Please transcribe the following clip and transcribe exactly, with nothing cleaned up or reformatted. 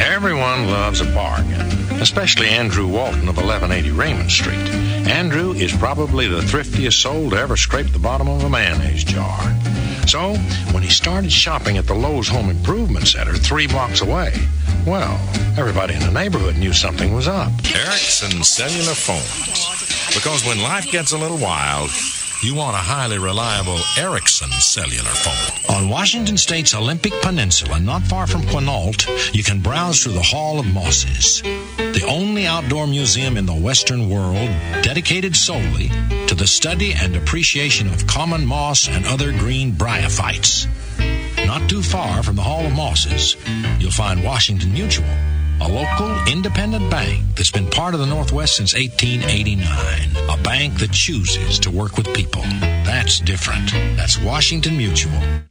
Everyone loves a bargain, especially Andrew Walton of eleven eighty Raymond Street. Andrew is probably the thriftiest soul to ever scrape the bottom of a mayonnaise jar. So, when he started shopping at the Lowe's Home Improvement Center three blocks away, well, everybody in the neighborhood knew something was up. Erickson Cellular Phones. Because when life gets a little wild, you want a highly reliable Erickson Cellular phone. On Washington State's Olympic Peninsula, not far from Quinault, you can browse through the Hall of Mosses, the only outdoor museum in the Western world dedicated solely to the study and appreciation of common moss and other green bryophytes. Not too far from the Hall of Mosses, you'll find Washington Mutual, a local independent bank that's been part of the Northwest since eighteen eighty-nine. A bank that chooses to work with people. That's different. That's Washington Mutual.